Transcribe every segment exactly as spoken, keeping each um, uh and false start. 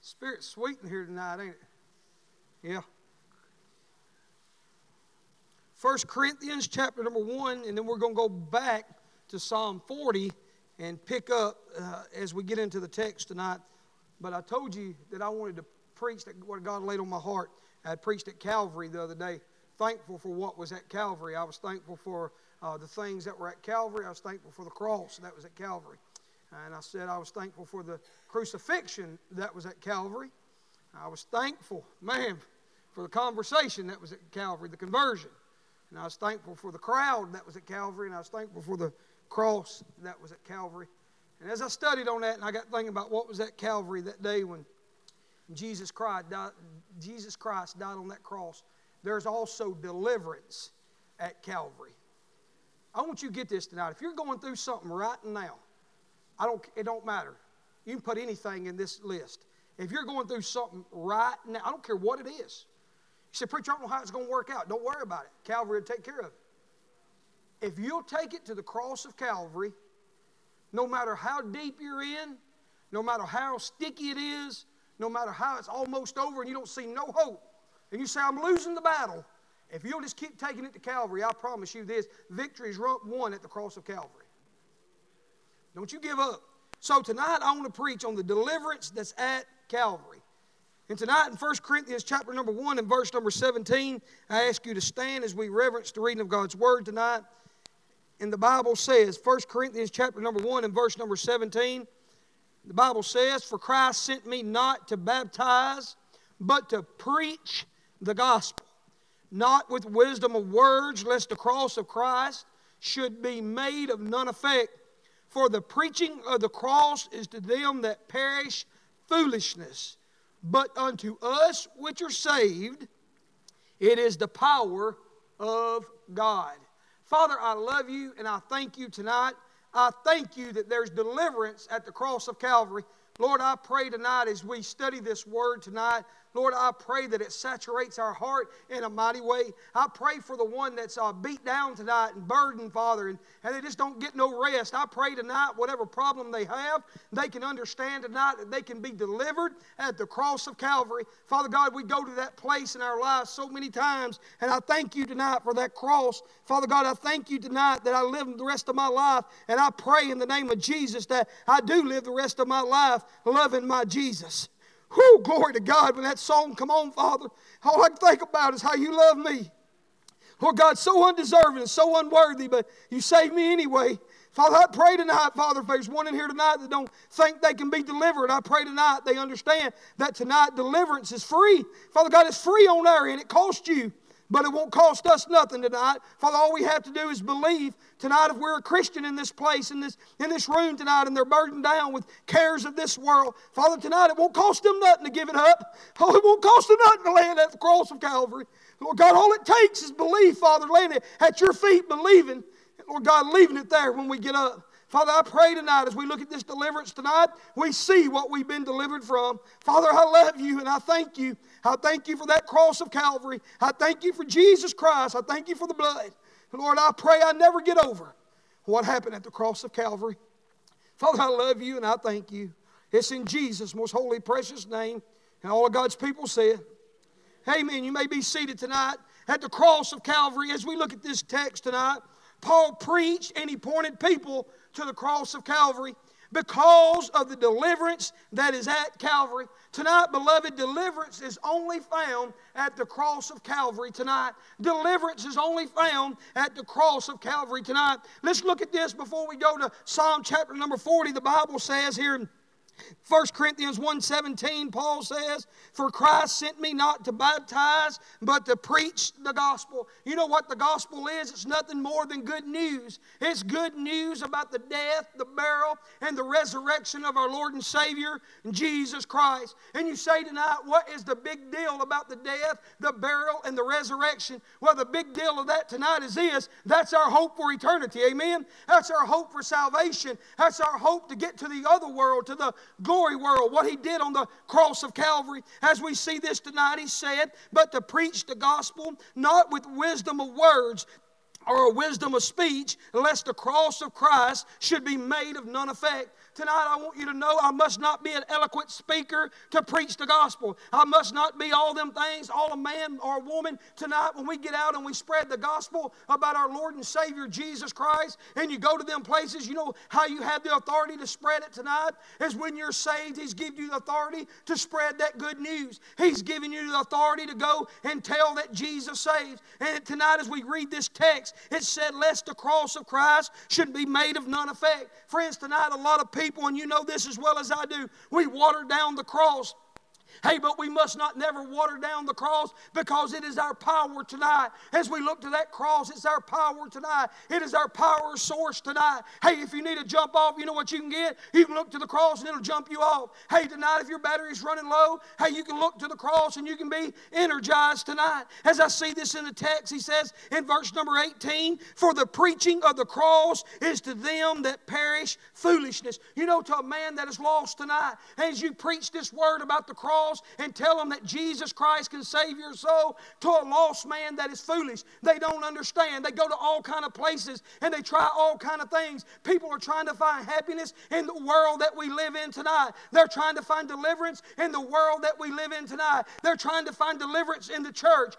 Spirit's sweet in here tonight, ain't it? Yeah. First Corinthians chapter number one, and then we're going to go back to Psalm forty and pick up uh, as we get into the text tonight. But I told you that I wanted to preach that what God laid on my heart. I had preached at Calvary the other day. Thankful for what was at Calvary. I was thankful for uh, the things that were at Calvary. I was thankful for the cross that was at Calvary. And I said I was thankful for the crucifixion that was at Calvary. I was thankful, man, for the conversation that was at Calvary, the conversion. And I was thankful for the crowd that was at Calvary, and I was thankful for the cross that was at Calvary. And as I studied on that, and I got thinking about what was at Calvary that day when Jesus Christ died, Jesus Christ died on that cross, there's also deliverance at Calvary. I want you to get this tonight. If you're going through something right now, I don't, it don't matter. You can put anything in this list. If you're going through something right now, I don't care what it is. You say, preacher, I don't know how it's going to work out. Don't worry about it. Calvary will take care of it. If you'll take it to the cross of Calvary, no matter how deep you're in, no matter how sticky it is, no matter how it's almost over and you don't see no hope, and you say, I'm losing the battle, if you'll just keep taking it to Calvary, I promise you this, victory is won at the cross of Calvary. Don't you give up. So tonight I want to preach on the deliverance that's at Calvary. And tonight in First Corinthians chapter number one and verse number seventeen, I ask you to stand as we reverence the reading of God's Word tonight. And the Bible says, First Corinthians chapter number one and verse number seventeen, the Bible says, for Christ sent me not to baptize, but to preach the gospel, not with wisdom of words, lest the cross of Christ should be made of none effect. For the preaching of the cross is to them that perish foolishness, but unto us which are saved, it is the power of God. Father, I love you and I thank you tonight. I thank you that there's deliverance at the cross of Calvary. Lord, I pray tonight as we study this word tonight, Lord, I pray that it saturates our heart in a mighty way. I pray for the one that's uh, beat down tonight and burdened, Father, and, and they just don't get no rest. I pray tonight, whatever problem they have, they can understand tonight that they can be delivered at the cross of Calvary. Father God, we go to that place in our lives so many times, and I thank you tonight for that cross. Father God, I thank you tonight that I live the rest of my life, and I pray in the name of Jesus that I do live the rest of my life loving my Jesus. Whew, glory to God. When that song come on, Father, all I can think about is how you love me. Lord God, so undeserving and so unworthy, but you saved me anyway. Father, I pray tonight, Father, if there's one in here tonight that don't think they can be delivered, I pray tonight they understand that tonight deliverance is free. Father God, it's free on our end. It costs you, but it won't cost us nothing tonight. Father, all we have to do is believe tonight if we're a Christian in this place, in this, in this room tonight, and they're burdened down with cares of this world. Father, tonight it won't cost them nothing to give it up. Oh, it won't cost them nothing to land at the cross of Calvary. Lord God, all it takes is belief, Father, laying it at your feet, believing. Lord God, leaving it there when we get up. Father, I pray tonight as we look at this deliverance tonight, we see what we've been delivered from. Father, I love you and I thank you. I thank you for that cross of Calvary. I thank you for Jesus Christ. I thank you for the blood. Lord, I pray I never get over what happened at the cross of Calvary. Father, I love you and I thank you. It's in Jesus' most holy, precious name. And all of God's people said, amen. You may be seated tonight at the cross of Calvary. As we look at this text tonight, Paul preached and he pointed people to the cross of Calvary because of the deliverance that is at Calvary. Tonight, beloved, deliverance is only found at the cross of Calvary tonight. Deliverance is only found at the cross of Calvary tonight. Let's look at this before we go to Psalm chapter number forty. The Bible says here in First Corinthians one seventeen, Paul says, for Christ sent me not to baptize, but to preach the gospel. You know what the gospel is? It's nothing more than good news. It's good news about the death, the burial, and the resurrection of our Lord and Savior, Jesus Christ. And you say tonight, what is the big deal about the death, the burial, and the resurrection? Well, the big deal of that tonight is this. That's our hope for eternity. Amen? That's our hope for salvation. That's our hope to get to the other world, to the glory world, what he did on the cross of Calvary. As we see this tonight, he said, but to preach the gospel, not with wisdom of words, or a wisdom of speech, lest the cross of Christ should be made of none effect. Tonight I want you to know I must not be an eloquent speaker to preach the gospel. I must not be all them things, all a man or a woman. Tonight when we get out and we spread the gospel about our Lord and Savior Jesus Christ, and you go to them places, you know how you have the authority to spread it tonight? Is when you're saved, He's given you the authority to spread that good news. He's given you the authority to go and tell that Jesus saves. And tonight as we read this text, it said, lest the cross of Christ should be made of none effect. Friends, tonight a lot of people, and you know this as well as I do, we water down the cross. Hey, but we must not never water down the cross, because it is our power tonight. As we look to that cross, it's our power tonight. It is our power source tonight. Hey, if you need to jump off, you know what you can get? You can look to the cross and it'll jump you off. Hey, tonight if your battery's running low, hey, you can look to the cross and you can be energized tonight. As I see this in the text, he says in verse number eighteen, for the preaching of the cross is to them that perish foolishness. You know, to a man that is lost tonight, as you preach this word about the cross and tell them that Jesus Christ can save your soul, to a lost man that is foolish. They don't understand. They go to all kind of places and they try all kind of things. People are trying to find happiness in the world that we live in tonight. They're trying to find deliverance in the world that we live in tonight. They're trying to find deliverance in the church.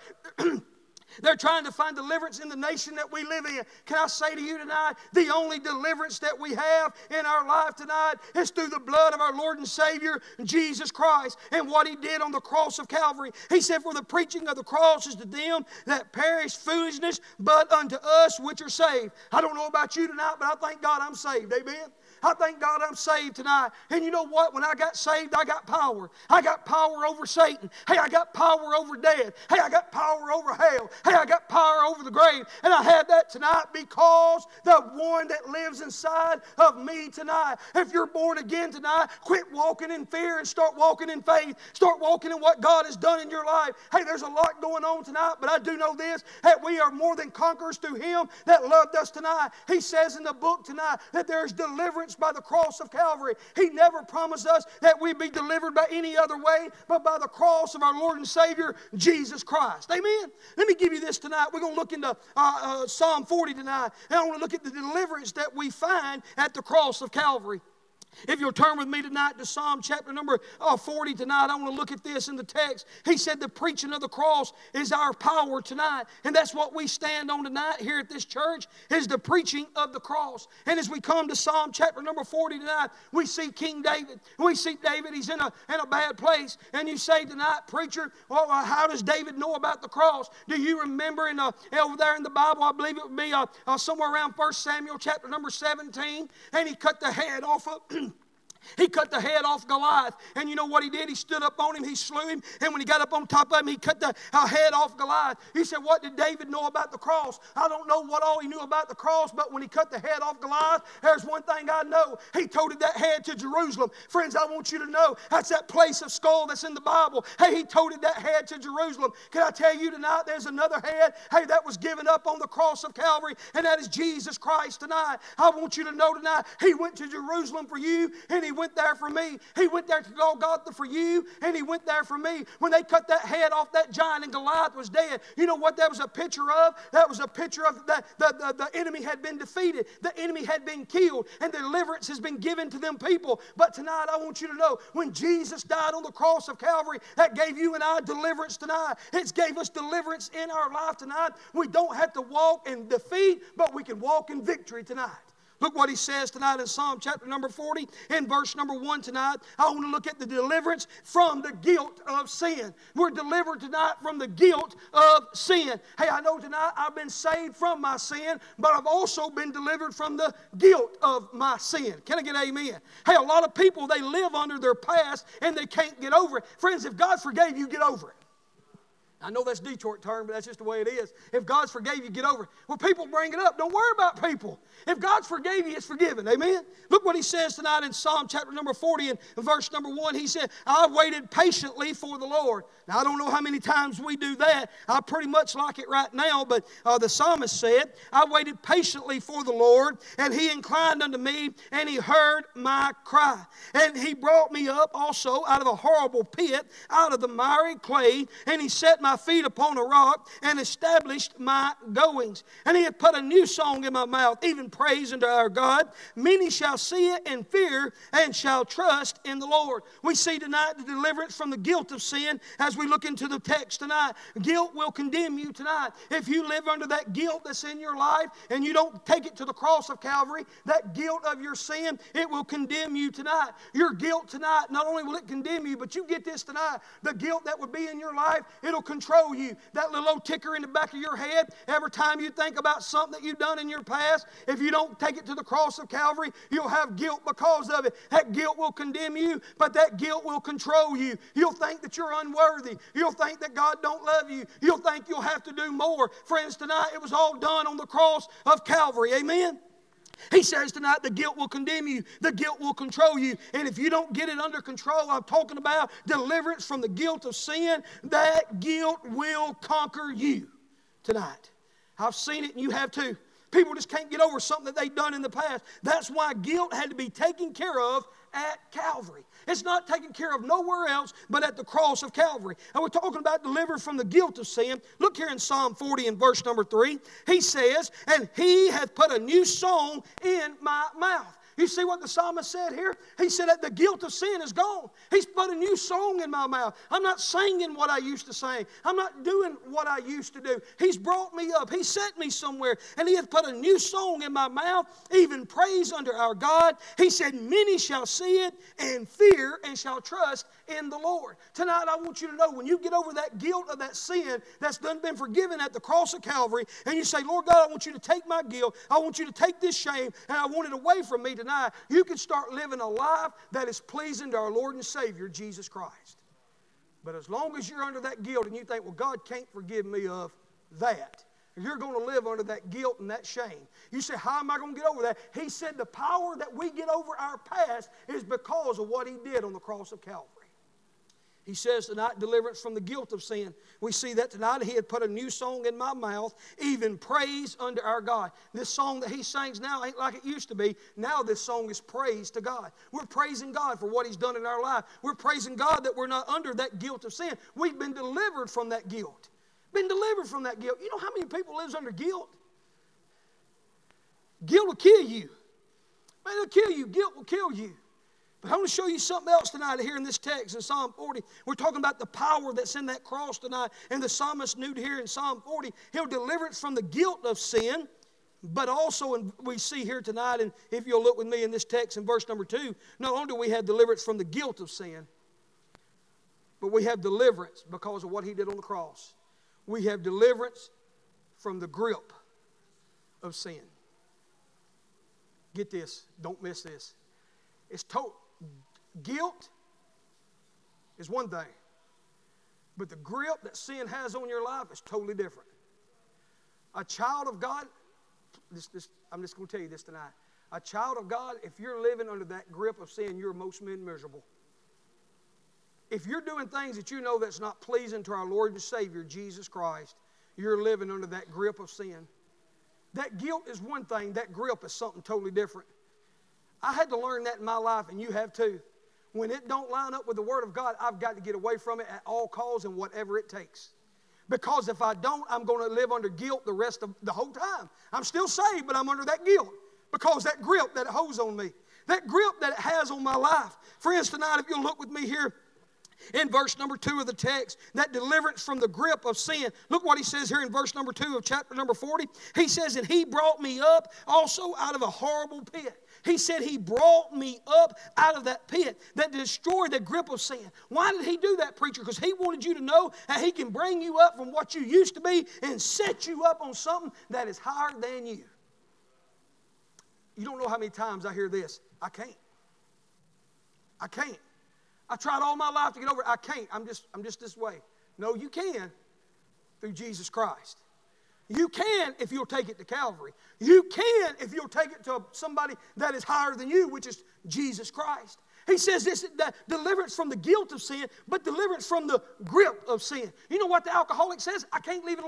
They're trying to find deliverance in the nation that we live in. Can I say to you tonight, the only deliverance that we have in our life tonight is through the blood of our Lord and Savior, Jesus Christ, and what He did on the cross of Calvary. He said, for the preaching of the cross is to them that perish foolishness, but unto us which are saved. I don't know about you tonight, but I thank God I'm saved. Amen. I thank God I'm saved tonight. And you know what? When I got saved, I got power. I got power over Satan. Hey, I got power over death. Hey, I got power over hell. Hey, I got power over the grave. And I have that tonight because the one that lives inside of me tonight. If you're born again tonight, quit walking in fear and start walking in faith. Start walking in what God has done in your life. Hey, there's a lot going on tonight, but I do know this, that we are more than conquerors through Him that loved us tonight. He says in the book tonight that there's deliverance by the cross of Calvary. He never promised us that we'd be delivered by any other way but by the cross of our Lord and Savior, Jesus Christ. Amen? Let me give you this tonight. We're going to look into uh, uh, Psalm forty tonight, and I want to look at the deliverance that we find at the cross of Calvary. If you'll turn with me tonight to Psalm chapter number uh, forty tonight, I want to look at this in the text. He said the preaching of the cross is our power tonight. And that's what we stand on tonight here at this church, is the preaching of the cross. And as we come to Psalm chapter number forty tonight, we see King David. We see David, he's in a, in a bad place. And you say tonight, preacher, well, uh, how does David know about the cross? Do you remember in uh, over there in the Bible, I believe it would be uh, uh, somewhere around First Samuel chapter number seventeen, and he cut the head off of... He cut the head off Goliath. And you know what he did? He stood up on him. He slew him. And when he got up on top of him, he cut the uh, head off Goliath. He said, what did David know about the cross? I don't know what all he knew about the cross, but when he cut the head off Goliath, there's one thing I know. He toted that head to Jerusalem. Friends, I want you to know that's that place of skull that's in the Bible. Hey, he toted that head to Jerusalem. Can I tell you tonight, there's another head, hey, that was given up on the cross of Calvary, and that is Jesus Christ tonight. I want you to know tonight, He went to Jerusalem for you, and He went there for me. He went there to Golgotha for you, and He went there for me. When they cut that head off that giant and Goliath was dead, you know what that was a picture of? That was a picture of that the, the, the enemy had been defeated. The enemy had been killed, and deliverance has been given to them people. But tonight I want you to know, when Jesus died on the cross of Calvary, that gave you and I deliverance tonight. It gave us deliverance in our life tonight. We don't have to walk in defeat, but we can walk in victory tonight. Look what he says tonight in Psalm chapter number forty, in verse number one tonight. I want to look at the deliverance from the guilt of sin. We're delivered tonight from the guilt of sin. Hey, I know tonight I've been saved from my sin, but I've also been delivered from the guilt of my sin. Can I get amen? Hey, a lot of people, they live under their past and they can't get over it. Friends, if God forgave you, get over it. I know that's Detroit term, but that's just the way it is. If God's forgave you, get over it. Well, people bring it up. Don't worry about people. If God's forgave you, it's forgiven. Amen? Look what he says tonight in Psalm chapter number forty and verse number one. He said, I waited patiently for the Lord. Now, I don't know how many times we do that. I pretty much like it right now, but uh, the psalmist said, I waited patiently for the Lord, and He inclined unto me, and He heard my cry. And He brought me up also out of a horrible pit, out of the miry clay, and He set my my feet upon a rock and established my goings. And he hath put a new song in my mouth, even praise unto our God. Many shall see it and fear and shall trust in the Lord. We see tonight the deliverance from the guilt of sin as we look into the text tonight. Guilt will condemn you tonight. If you live under that guilt that's in your life and you don't take it to the cross of Calvary, that guilt of your sin, it will condemn you tonight. Your guilt tonight, not only will it condemn you, but you get this tonight, the guilt that would be in your life, it'll control you. That little old ticker in the back of your head, every time you think about something that you've done in your past, if you don't take it to the cross of Calvary, you'll have guilt because of it. That guilt will condemn you, but that guilt will control you. You'll think that you're unworthy. You'll think that God don't love you. You'll think you'll have to do more. Friends, tonight it was all done on the cross of Calvary. Amen? He says tonight the guilt will condemn you. The guilt will control you. And if you don't get it under control, I'm talking about deliverance from the guilt of sin, that guilt will conquer you tonight. I've seen it and you have too. People just can't get over something that they've done in the past. That's why guilt had to be taken care of at Calvary. It's not taken care of nowhere else but at the cross of Calvary. And we're talking about delivered from the guilt of sin. Look here in Psalm forty in verse number three. He says, and he hath put a new song in my mouth. You see what the psalmist said here? He said that the guilt of sin is gone. He's put a new song in my mouth. I'm not singing what I used to sing. I'm not doing what I used to do. He's brought me up. He set me somewhere. And he hath put a new song in my mouth, even praise unto our God. He said, many shall see it and fear and shall trust in the Lord. Tonight I want you to know when you get over that guilt of that sin that's done been forgiven at the cross of Calvary, and you say, Lord God, I want you to take my guilt. I want you to take this shame, and I want it away from me tonight. You can start living a life that is pleasing to our Lord and Savior, Jesus Christ. But as long as you're under that guilt and you think, well, God can't forgive me of that, you're going to live under that guilt and that shame. You say, how am I going to get over that? He said the power that we get over our past is because of what He did on the cross of Calvary. He says tonight, deliverance from the guilt of sin. We see that tonight. He had put a new song in my mouth, even praise unto our God. This song that he sings now ain't like it used to be. Now this song is praise to God. We're praising God for what He's done in our life. We're praising God that we're not under that guilt of sin. We've been delivered from that guilt. Been delivered from that guilt. You know how many people lives under guilt? Guilt will kill you. Man, it'll kill you. Guilt will kill you. But I want to show you something else tonight here in this text in Psalm forty. We're talking about the power that's in that cross tonight. And the psalmist knew here in Psalm forty, he'll deliver us from the guilt of sin. But also, and we see here tonight, and if you'll look with me in this text in verse number two, not only do we have deliverance from the guilt of sin, but we have deliverance because of what He did on the cross. We have deliverance from the grip of sin. Get this. Don't miss this. It's total. Guilt is one thing, but the grip that sin has on your life is totally different. A child of God, this, this, I'm just going to tell you this tonight. A child of God, if you're living under that grip of sin, you're most men miserable. If you're doing things that you know that's not pleasing to our Lord and Savior, Jesus Christ, you're living under that grip of sin. That guilt is one thing. That grip is something totally different. I had to learn that in my life, and you have too. When it don't line up with the Word of God, I've got to get away from it at all costs and whatever it takes. Because if I don't, I'm going to live under guilt the rest of the whole time. I'm still saved, but I'm under that guilt because that grip that it holds on me, that grip that it has on my life. Friends, tonight, if you'll look with me here in verse number two of the text, that deliverance from the grip of sin. Look what he says here in verse number two of chapter number forty. He says, and He brought me up also out of a horrible pit. He said He brought me up out of that pit that destroyed the grip of sin. Why did He do that, preacher? Because He wanted you to know that He can bring you up from what you used to be and set you up on something that is higher than you. You don't know how many times I hear this. I can't. I can't. I tried all my life to get over it. I can't. I'm just, I'm just this way. No, you can through Jesus Christ. You can if you'll take it to Calvary. You can if you'll take it to somebody that is higher than you, which is Jesus Christ. He says this, that deliverance from the guilt of sin, but deliverance from the grip of sin. You know what the alcoholic says? I can't leave it alone.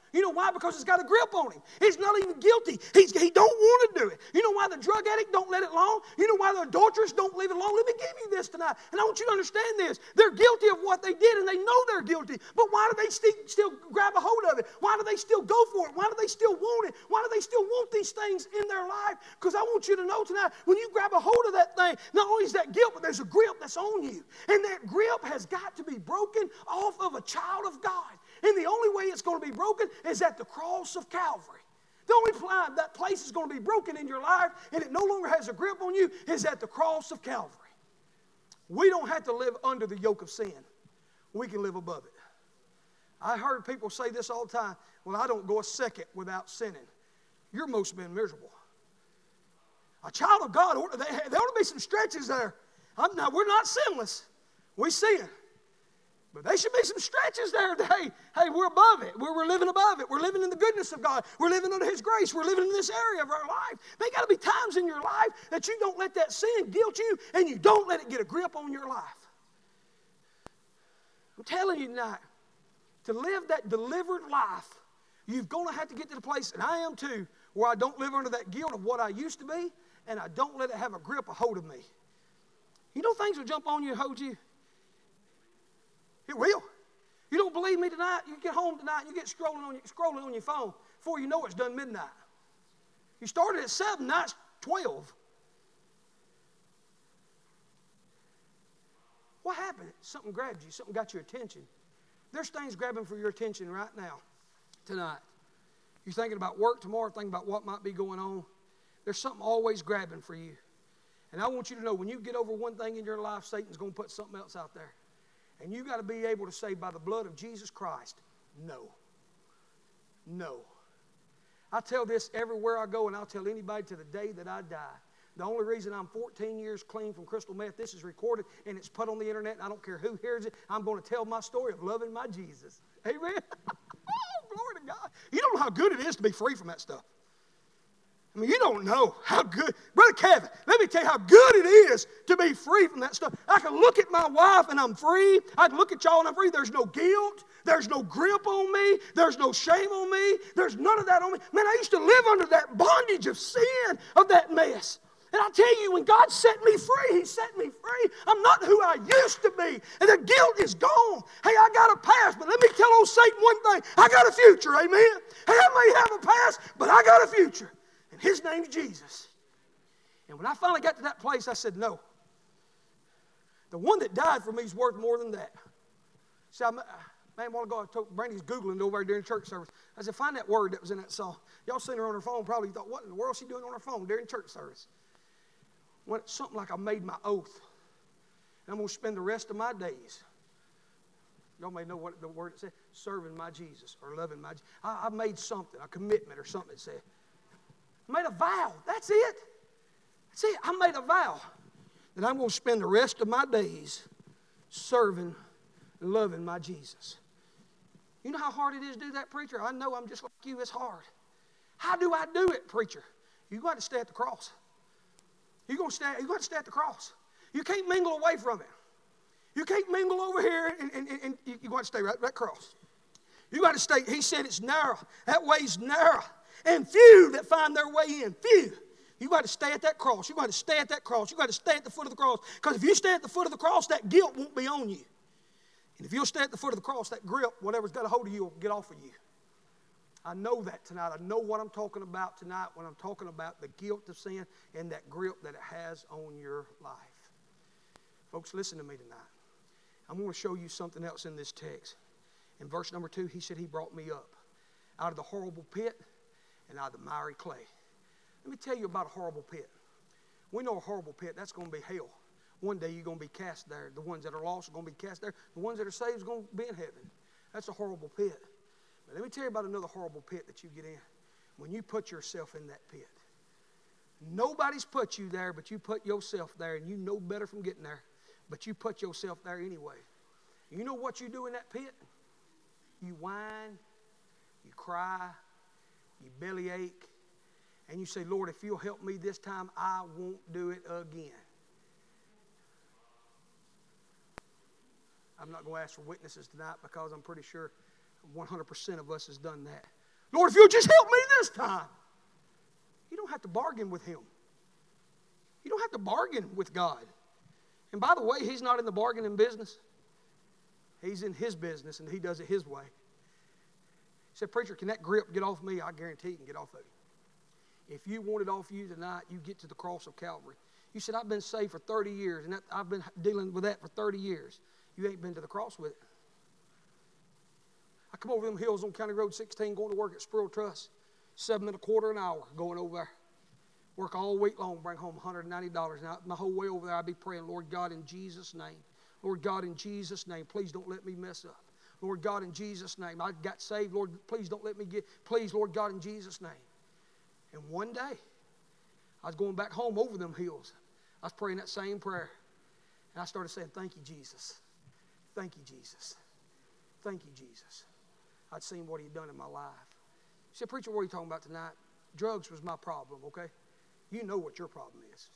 You know why? Because it's got a grip on him. He's not even guilty. He's, he don't want to do it. You know why the drug addict don't let it alone? You know why the adulteress don't leave it alone? Let me give you this tonight. And I want you to understand this. They're guilty of what they did, and they know they're guilty. But why do they st- still grab a hold of it? Why do they still go for it? Why do they still want it? Why do they still want these things in their life? Because I want you to know tonight, when you grab a hold of that thing, not only is that guilt, but there's a grip that's on you. And that grip has got to be broken off of a child of God. And the only way it's going to be broken is at the cross of Calvary. The only time that place is going to be broken in your life and it no longer has a grip on you is at the cross of Calvary. We don't have to live under the yoke of sin. We can live above it. I heard people say this all the time. Well, I don't go a second without sinning. You're most been miserable. A child of God, there ought to be some stretches there. I'm not, we're not sinless. We sin. But there should be some stretches there. Hey, hey, we're above it. We're, we're living above it. We're living in the goodness of God. We're living under His grace. We're living in this area of our life. There got to be times in your life that you don't let that sin guilt you and you don't let it get a grip on your life. I'm telling you tonight, to live that delivered life, you're going to have to get to the place, and I am too, where I don't live under that guilt of what I used to be, and I don't let it have a grip, a hold of me. You know things will jump on you and hold you. It will. You don't believe me tonight? You get home tonight and you get scrolling on, your, scrolling on your phone. Before you know it's done midnight. You started at seven, now it's twelve. What happened? Something grabbed you. Something got your attention. There's things grabbing for your attention right now, tonight. You're thinking about work tomorrow, thinking about what might be going on. There's something always grabbing for you. And I want you to know, when you get over one thing in your life, Satan's going to put something else out there. And you got to be able to say, by the blood of Jesus Christ, no. No. I tell this everywhere I go, and I'll tell anybody to the day that I die. The only reason I'm fourteen years clean from crystal meth, this is recorded and it's put on the internet, and I don't care who hears it, I'm going to tell my story of loving my Jesus. Amen? Oh, glory to God. You don't know how good it is to be free from that stuff. I mean, you don't know how good. Brother Kevin, let me tell you how good it is to be free from that stuff. I can look at my wife and I'm free. I can look at y'all and I'm free. There's no guilt. There's no grip on me. There's no shame on me. There's none of that on me. Man, I used to live under that bondage of sin, of that mess. And I tell you, when God set me free, He set me free. I'm not who I used to be. And the guilt is gone. Hey, I got a past, but let me tell old Satan one thing. I got a future, amen? Hey, I may have a past, but I got a future. And His name's Jesus. And when I finally got to that place, I said, no. The one that died for me is worth more than that. See, I, man, a while ago, I told Brandy's Googling over there during church service. I said, find that word that was in that song. Y'all seen her on her phone, probably thought, what in the world is she doing on her phone during church service? When it's something like I made my oath. And I'm going to spend the rest of my days. Y'all may know what the word it said. Serving my Jesus or loving my Jesus. I, I made something, a commitment or something it said. I made a vow. That's it. That's it. I made a vow that I'm going to spend the rest of my days serving and loving my Jesus. You know how hard it is to do that, preacher? I know I'm just like you. It's hard. How do I do it, preacher? You've got to stay at the cross. You're going to stay, you've got to stay at the cross. You can't mingle away from it. You can't mingle over here and, and, and, and you've got to stay right at that cross. You've got to stay. He said it's narrow. That way's narrow. And few that find their way in. Few. You've got to stay at that cross. You've got to stay at that cross. You've got to stay at the foot of the cross. Because if you stay at the foot of the cross, that guilt won't be on you. And if you'll stay at the foot of the cross, that grip, whatever's got a hold of you, will get off of you. I know that tonight. I know what I'm talking about tonight when I'm talking about the guilt of sin and that grip that it has on your life. Folks, listen to me tonight. I'm going to show you something else in this text. In verse number two, He said He brought me up out of the horrible pit and out of the miry clay. Let me tell you about a horrible pit. We know a horrible pit, that's going to be hell. One day you're going to be cast there. The ones that are lost are going to be cast there. The ones that are saved are going to be in heaven. That's a horrible pit. But let me tell you about another horrible pit that you get in. When you put yourself in that pit. Nobody's put you there, but you put yourself there, and you know better from getting there. But you put yourself there anyway. You know what you do in that pit? You whine, you cry, you bellyache, and you say, Lord, if you'll help me this time, I won't do it again. I'm not going to ask for witnesses tonight because I'm pretty sure one hundred percent of us has done that. Lord, if you'll just help me this time. You don't have to bargain with him. You don't have to bargain with God. And by the way, he's not in the bargaining business. He's in his business, and he does it his way. He said, preacher, can that grip get off me? I guarantee it can get off of you. If you want it off you tonight, you get to the cross of Calvary. You said, I've been saved for thirty years, and that, I've been dealing with that for thirty years. You ain't been to the cross with it. I come over them hills on County Road sixteen, going to work at Sproul Trust, seven and a quarter an hour, going over there. Work all week long, bring home one hundred ninety dollars. Now, my whole way over there, I'd be praying, Lord God, in Jesus' name. Lord God, in Jesus' name, please don't let me mess up. Lord God, in Jesus' name, I got saved. Lord, please don't let me get, please, Lord God, in Jesus' name. And one day, I was going back home over them hills. I was praying that same prayer. And I started saying, thank you, Jesus. Thank you, Jesus. Thank you, Jesus. I'd seen what he'd done in my life. You said, preacher, what are you talking about tonight? Drugs was my problem, okay? You know what your problem is.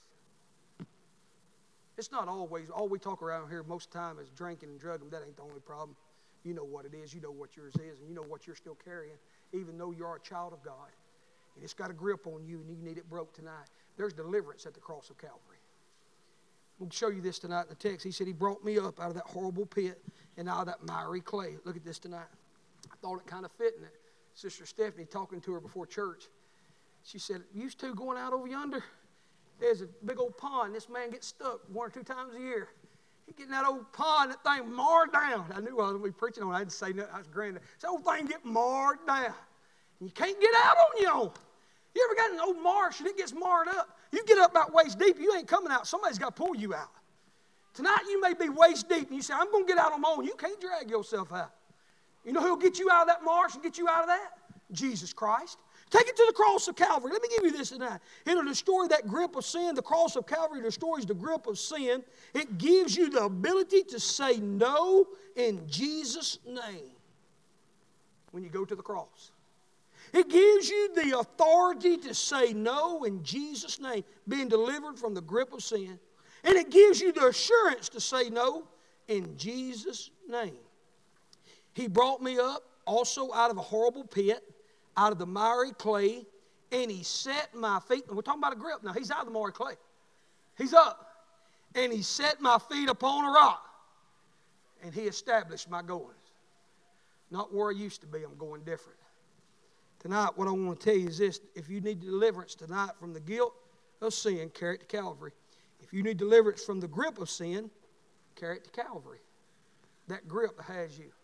It's not always, all we talk around here most of the time is drinking and drugging. That ain't the only problem. You know what it is. You know what yours is. And you know what you're still carrying, even though you are a child of God. And it's got a grip on you, and you need it broke tonight. There's deliverance at the cross of Calvary. We'll show you this tonight in the text. He said he brought me up out of that horrible pit and out of that miry clay. Look at this tonight. I thought it kind of fit in it. Sister Stephanie talking to her before church. She said, used to going out over yonder, there's a big old pond. This man gets stuck one or two times a year. He get in that old pond, that thing marred down. I knew I was going to be preaching on it. I didn't say nothing. I was granddad. That old thing get marred down. And you can't get out on your own. You ever got in an old marsh and it gets marred up? You get up about waist deep, you ain't coming out. Somebody's got to pull you out. Tonight you may be waist deep and you say, I'm going to get out on my own. You can't drag yourself out. You know who'll get you out of that marsh and get you out of that? Jesus Christ. Take it to the cross of Calvary. Let me give you this tonight. It'll destroy that grip of sin. The cross of Calvary destroys the grip of sin. It gives you the ability to say no in Jesus' name when you go to the cross. It gives you the authority to say no in Jesus' name, being delivered from the grip of sin. And it gives you the assurance to say no in Jesus' name. He brought me up also out of a horrible pit, out of the miry clay, and he set my feet. And we're talking about a grip now. He's out of the miry clay. He's up. And he set my feet upon a rock. And he established my goings. Not where I used to be. I'm going different. Tonight, what I want to tell you is this. If you need deliverance tonight from the guilt of sin, carry it to Calvary. If you need deliverance from the grip of sin, carry it to Calvary. That grip has you.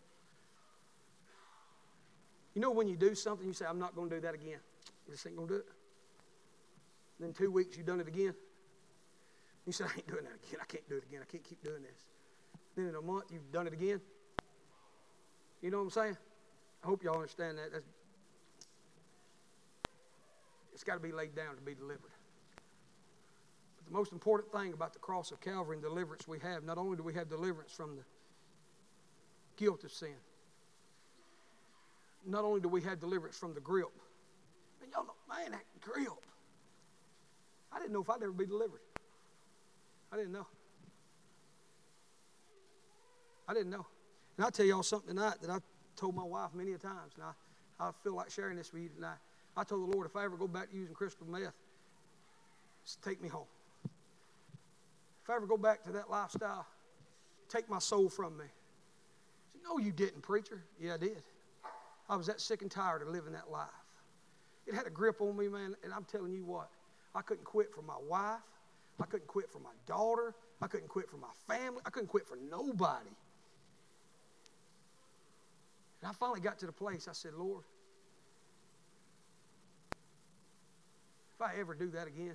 You know when you do something, you say, I'm not going to do that again. You just ain't going to do it. Then two weeks, you've done it again. You say, I ain't doing that again. I can't do it again. I can't keep doing this. Then in a month, you've done it again. You know what I'm saying? I hope y'all understand that. That's, it's got to be laid down to be delivered. But the most important thing about the cross of Calvary and deliverance we have, not only do we have deliverance from the guilt of sin, not only do we have deliverance from the grip. And y'all know, man, that grip. I didn't know if I'd ever be delivered. I didn't know. I didn't know. And I'll tell y'all something tonight that I told my wife many a times, and I, I feel like sharing this with you tonight. I told the Lord, if I ever go back to using crystal meth, just take me home. If I ever go back to that lifestyle, take my soul from me. She said, no, you didn't, preacher. Yeah, I did. I was that sick and tired of living that life. It had a grip on me, man, and I'm telling you what, I couldn't quit for my wife. I couldn't quit for my daughter. I couldn't quit for my family. I couldn't quit for nobody. And I finally got to the place, I said, Lord, if I ever do that again,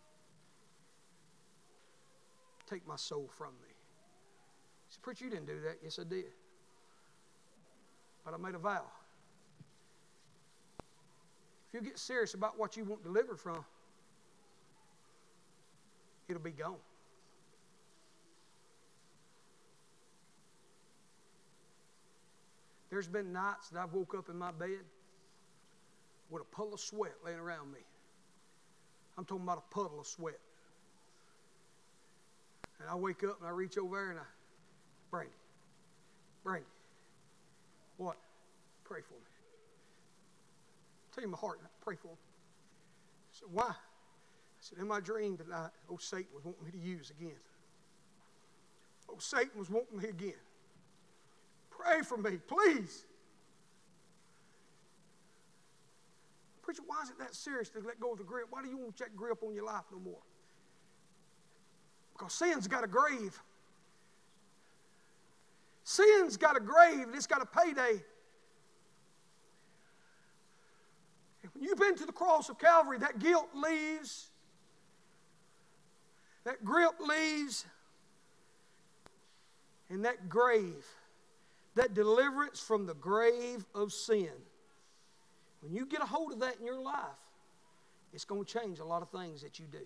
take my soul from me. He said, preacher, you didn't do that. Yes, I did. But I made a vow. If you get serious about what you want delivered from, it'll be gone. There's been nights that I've woke up in my bed with a puddle of sweat laying around me. I'm talking about a puddle of sweat. And I wake up and I reach over there and I, Brandy, Brandy, what? Pray for me. tell you my heart. Pray for him. I said, why? I said, in my dream tonight, old Satan was wanting me to use again. Old Satan was wanting me again. Pray for me, please. Preacher, why is it that serious to let go of the grip? Why do you want that grip on your life no more? Because sin's got a grave. Sin's got a grave and it's got a payday. And when you've been to the cross of Calvary, that guilt leaves. That grip leaves. And that grave, that deliverance from the grave of sin. When you get a hold of that in your life, it's going to change a lot of things that you do.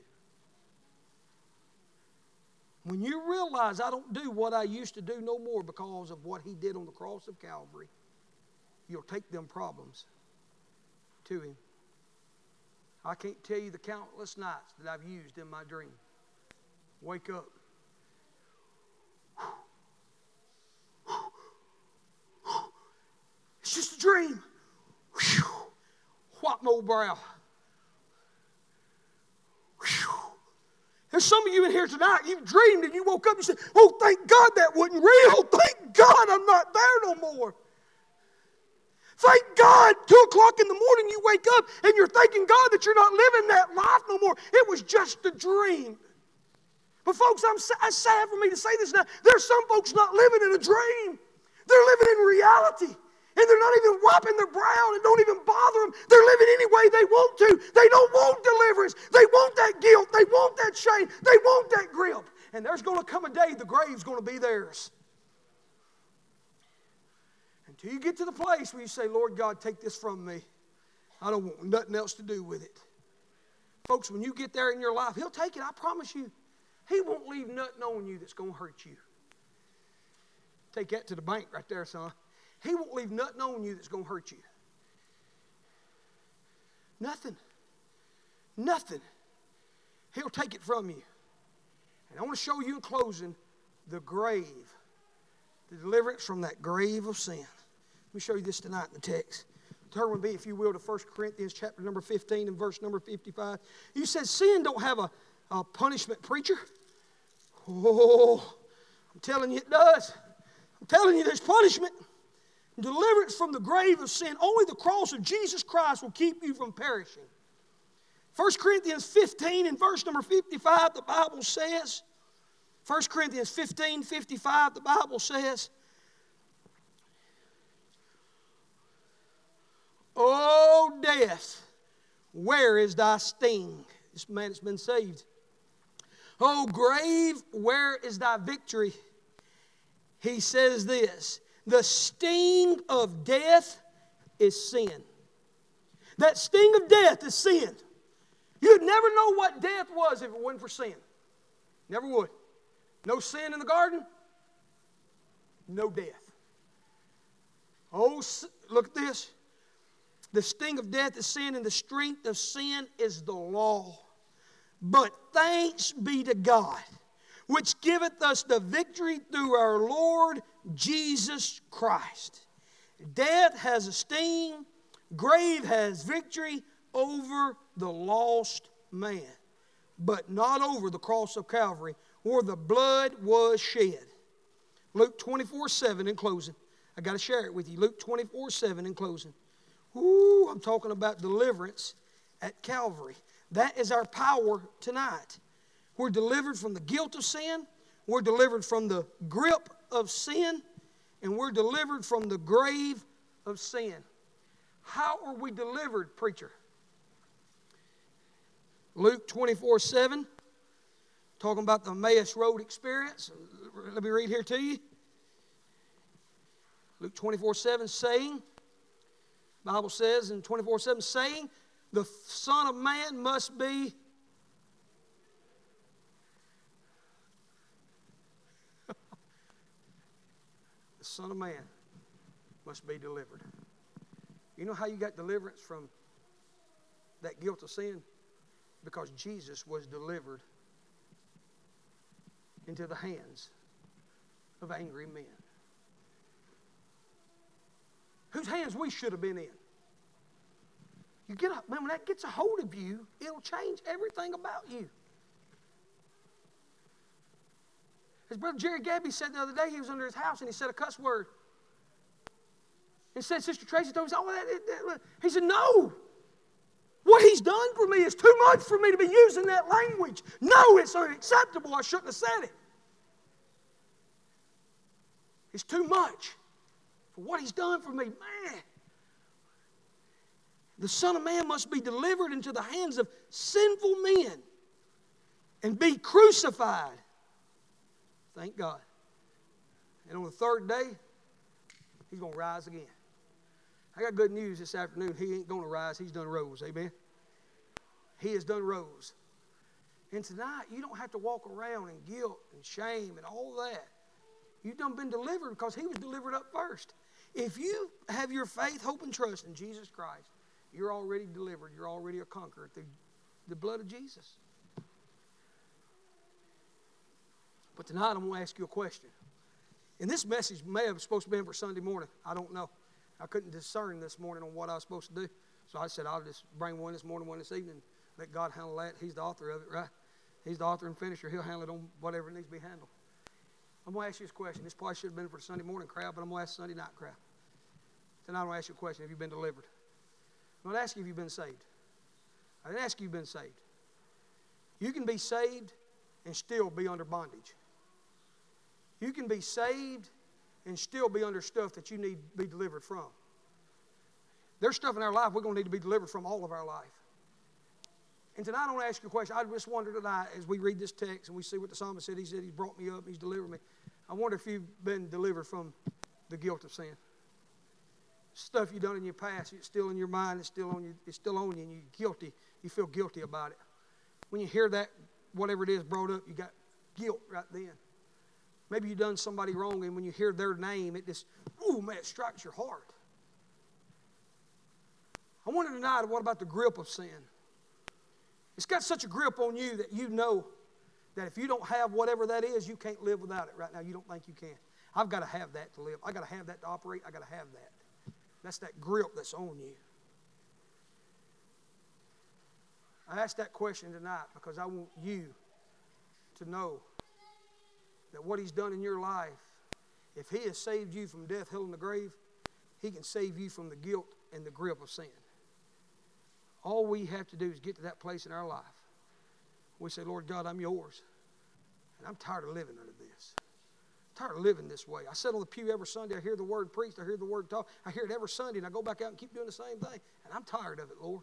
When you realize I don't do what I used to do no more because of what he did on the cross of Calvary, you'll take them problems to him. I can't tell you the countless nights that I've used in my dream. Wake up. It's just a dream. Wipe my old brow. There's some of you in here tonight, you've dreamed and you woke up and you said, oh, thank God that wasn't real. Thank God I'm not there no more. Thank God, two o'clock in the morning you wake up and you're thanking God that you're not living that life no more. It was just a dream. But folks, I'm, it's sad for me to say this now. There's some folks not living in a dream. They're living in reality. And they're not even wiping their brow and don't even bother them. They're living any way they want to. They don't want deliverance. They want that guilt. They want that shame. They want that grip. And there's going to come a day the grave's going to be theirs. Until you get to the place where you say, Lord God, take this from me. I don't want nothing else to do with it. Folks, when you get there in your life, he'll take it. I promise you. He won't leave nothing on you that's going to hurt you. Take that to the bank right there, son. He won't leave nothing on you that's going to hurt you. Nothing. Nothing. He'll take it from you. And I want to show you in closing the grave. The deliverance from that grave of sin. Let me show you this tonight in the text. Turn with me, if you will, to First Corinthians chapter number fifteen and verse number fifty-five. You said sin don't have a, a punishment, preacher. Oh, I'm telling you it does. I'm telling you there's punishment. Deliverance from the grave of sin. Only the cross of Jesus Christ will keep you from perishing. First Corinthians fifteen and verse number fifty-five, the Bible says, First Corinthians fifteen, fifty-five, the Bible says, O death, where is thy sting? This man has been saved. O grave, where is thy victory? He says this, the sting of death is sin. That sting of death is sin. You'd never know what death was if it wasn't for sin. Never would. No sin in the garden, no death. Oh, look at this. The sting of death is sin, and the strength of sin is the law. But thanks be to God, which giveth us the victory through our Lord Jesus Christ. Death has a sting, grave has victory over the lost man, but not over the cross of Calvary, where the blood was shed. Luke twenty-four seven in closing. I got to share it with you. Luke twenty-four seven in closing. Ooh, I'm talking about deliverance at Calvary. That is our power tonight. We're delivered from the guilt of sin. We're delivered from the grip of sin. And we're delivered from the grave of sin. How are we delivered, preacher? Luke twenty-four seven, talking about the Emmaus Road experience. Let me read here to you. Luke twenty-four seven, saying, the Bible says in twenty-four seven, saying, the Son of Man must be the Son of Man must be delivered. You know how you got deliverance from that guilt of sin? Because Jesus was delivered into the hands of angry men. Whose hands we should have been in. You get up, man, when that gets a hold of you, it'll change everything about you. His brother Jerry Gabby said the other day, he was under his house and he said a cuss word. He said, Sister Tracy told him, oh, that, that, that. He said, no. What he's done for me is too much for me to be using that language. No, it's unacceptable. I shouldn't have said it. It's too much for what he's done for me. Man, the Son of Man must be delivered into the hands of sinful men and be crucified. Thank God. And on the third day, he's going to rise again. I got good news this afternoon. He ain't going to rise. He's done rose. Amen. He has done rose. And tonight, you don't have to walk around in guilt and shame and all that. You've done been delivered because he was delivered up first. If you have your faith, hope, and trust in Jesus Christ, you're already delivered. You're already a conqueror through the blood of Jesus. But tonight, I'm going to ask you a question. And this message may have supposed to be for Sunday morning. I don't know. I couldn't discern this morning on what I was supposed to do. So I said, I'll just bring one this morning, one this evening. Let God handle that. He's the author of it, right? He's the author and finisher. He'll handle it on whatever needs to be handled. I'm going to ask you this question. This probably should have been for the Sunday morning crowd, but I'm going to ask the Sunday night crowd. Tonight I'm going to ask you a question. Have you been delivered? I'm not asking you if you've been saved. I didn't ask you if you've been saved. You can be saved and still be under bondage. You can be saved and still be under stuff that you need to be delivered from. There's stuff in our life we're going to need to be delivered from all of our life. And tonight I want to ask you a question. I just wonder tonight as we read this text and we see what the psalmist said. He said he's brought me up, he's delivered me. I wonder if you've been delivered from the guilt of sin. Stuff you've done in your past, it's still in your mind, it's still on you, it's still on you, and you're guilty. You feel guilty about it. When you hear that, whatever it is brought up, you got guilt right then. Maybe you've done somebody wrong, and when you hear their name, it just, ooh, man, it strikes your heart. I wonder tonight, what about the grip of sin? It's got such a grip on you that you know that if you don't have whatever that is, you can't live without it right now. You don't think you can. I've got to have that to live. I've got to have that to operate. I've got to have that. That's that grip that's on you. I asked that question tonight because I want you to know that what he's done in your life, if he has saved you from death, hell, and the grave, he can save you from the guilt and the grip of sin. All we have to do is get to that place in our life. We say, Lord God, I'm yours. And I'm tired of living under this. I'm tired of living this way. I sit on the pew every Sunday. I hear the word preached. I hear the word taught. I hear it every Sunday, and I go back out and keep doing the same thing. And I'm tired of it, Lord.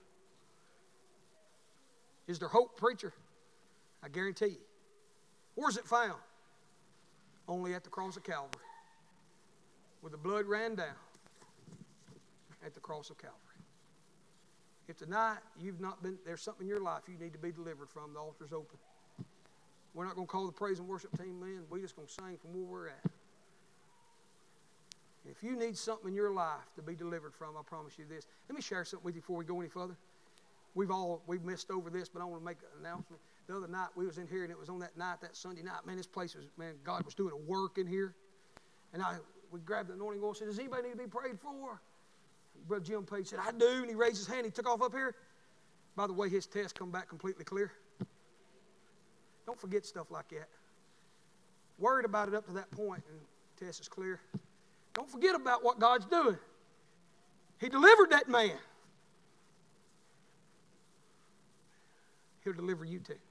Is there hope, preacher? I guarantee you. Where's it found? Only at the cross of Calvary. Where the blood ran down at the cross of Calvary. If tonight you've not been, there's something in your life you need to be delivered from, the altar's open. We're not going to call the praise and worship team in. We're just going to sing from where we're at. If you need something in your life to be delivered from, I promise you this. Let me share something with you before we go any further. We've all, we've missed over this, but I want to make an announcement. The other night, we was in here, and it was on that night, that Sunday night. Man, this place was, man, God was doing a work in here. And I, we grabbed the anointing oil and said, does anybody need to be prayed for? Brother Jim Page said, I do. And he raised his hand. He took off up here. By the way, his test come back completely clear. Don't forget stuff like that. Worried about it up to that point, and the test is clear. Don't forget about what God's doing. He delivered that man. He'll deliver you too.